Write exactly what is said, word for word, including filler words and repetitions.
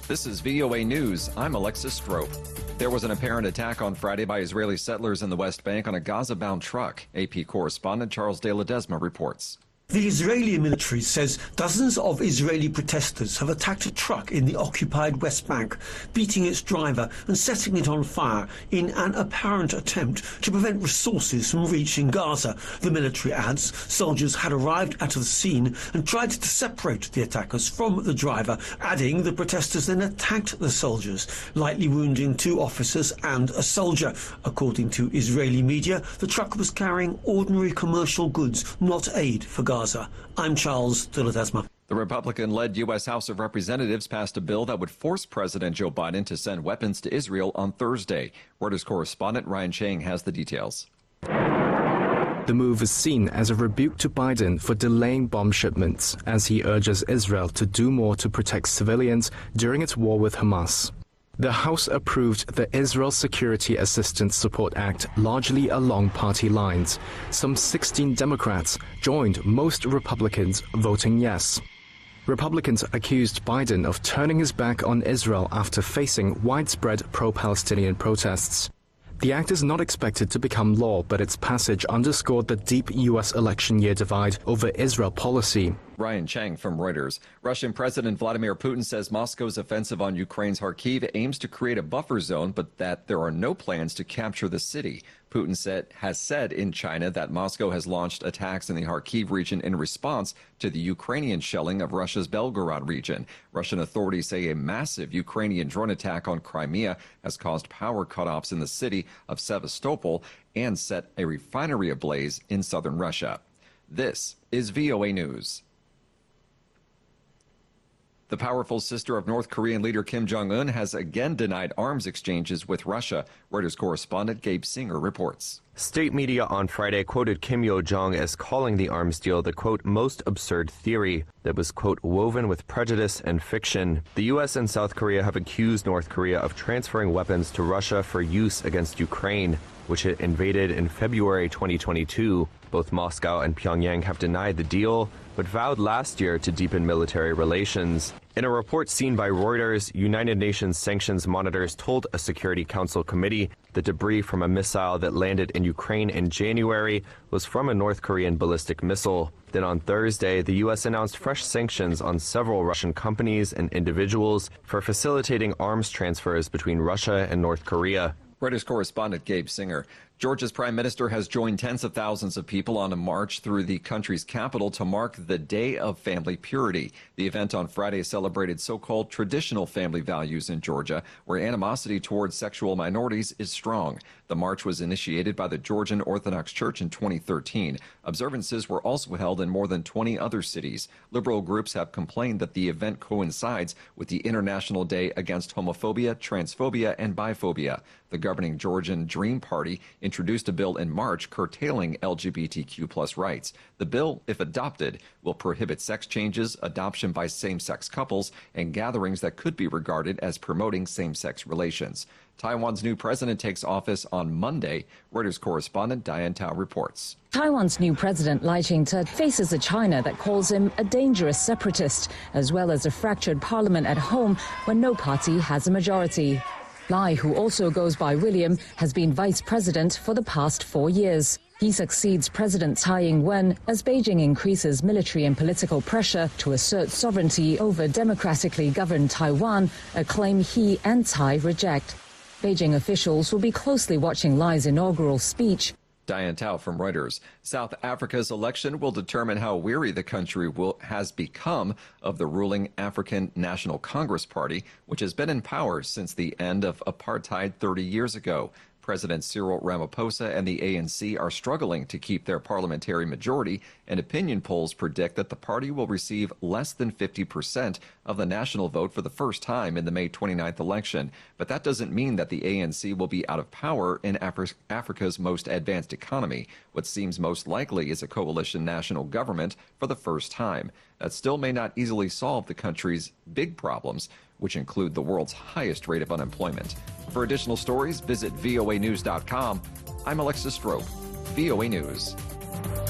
This is V O A News. I'm Alexis Strope. There was an apparent attack on Friday by Israeli settlers in the West Bank on a Gaza-bound truck. A P correspondent Charles De Ledesma reports. The Israeli military says dozens of Israeli protesters have attacked a truck in the occupied West Bank, beating its driver and setting it on fire in an apparent attempt to prevent resources from reaching Gaza. The military adds soldiers had arrived at the scene and tried to separate the attackers from the driver, adding the protesters then attacked the soldiers, lightly wounding two officers and a soldier. According to Israeli media, the truck was carrying ordinary commercial goods, not aid for Gaza. I'm Charles De Ledesma. The Republican-led U S House of Representatives passed a bill that would force President Joe Biden to send weapons to Israel on Thursday. Reuters correspondent Ryan Chang has the details. The move is seen as a rebuke to Biden for delaying bomb shipments, as he urges Israel to do more to protect civilians during its war with Hamas. The House approved the Israel Security Assistance Support Act largely along party lines. Some sixteen Democrats joined most Republicans voting yes. Republicans accused Biden of turning his back on Israel after facing widespread pro-Palestinian protests. The act is not expected to become law, but its passage underscored the deep U S election year divide over Israel policy. Ryan Chang from Reuters. Russian President Vladimir Putin says Moscow's offensive on Ukraine's Kharkiv aims to create a buffer zone, but that there are no plans to capture the city. Putin said, has said in China that Moscow has launched attacks in the Kharkiv region in response to the Ukrainian shelling of Russia's Belgorod region. Russian authorities say a massive Ukrainian drone attack on Crimea has caused power cutoffs in the city of Sevastopol and set a refinery ablaze in southern Russia. This is V O A News. The powerful sister of North Korean leader Kim Jong-un has again denied arms exchanges with Russia. Reuters correspondent Gabe Singer reports. State media on Friday quoted Kim Yo-jong as calling the arms deal the, quote, most absurd theory that was, quote, woven with prejudice and fiction. The U S and South Korea have accused North Korea of transferring weapons to Russia for use against Ukraine, which it invaded in February twenty twenty-two. Both Moscow and Pyongyang have denied the deal, but vowed last year to deepen military relations. In a report seen by Reuters, United Nations sanctions monitors told a Security Council committee the debris from a missile that landed in Ukraine in January was from a North Korean ballistic missile. Then on Thursday, the U S announced fresh sanctions on several Russian companies and individuals for facilitating arms transfers between Russia and North Korea. Reuters correspondent Gabe Singer. Georgia's prime minister has joined tens of thousands of people on a march through the country's capital to mark the Day of Family Purity. The event on Friday celebrated so-called traditional family values in Georgia, where animosity towards sexual minorities is strong. The march was initiated by the Georgian Orthodox Church in twenty thirteen. Observances were also held in more than twenty other cities. Liberal groups have complained that the event coincides with the International Day Against Homophobia, Transphobia, and Biphobia. The governing Georgian Dream Party introduced a bill in March curtailing L G B T Q plus rights. The bill, if adopted, will prohibit sex changes, adoption by same-sex couples, and gatherings that could be regarded as promoting same-sex relations. Taiwan's new president takes office on Monday. Reuters correspondent Diane Tao reports. Taiwan's new president, Lai Ching-te, faces a China that calls him a dangerous separatist, as well as a fractured parliament at home where no party has a majority. Lai, who also goes by William, has been vice president for the past four years. He succeeds President Tsai Ing-wen as Beijing increases military and political pressure to assert sovereignty over democratically governed Taiwan, a claim he and Tsai reject. Beijing officials will be closely watching Lai's inaugural speech. Diane Tao from Reuters. South Africa's election will determine how weary the country will, has become of the ruling African National Congress Party, which has been in power since the end of apartheid thirty years ago. President Cyril Ramaphosa and the A N C are struggling to keep their parliamentary majority, and opinion polls predict that the party will receive less than fifty percent of the national vote for the first time in the May twenty-ninth election. But that doesn't mean that the A N C will be out of power in Afri- Africa's most advanced economy. What seems most likely is a coalition national government for the first time. That still may not easily solve the country's big problems, which include the world's highest rate of unemployment. For additional stories, visit V O A news dot com. I'm Alexis Strope, V O A News.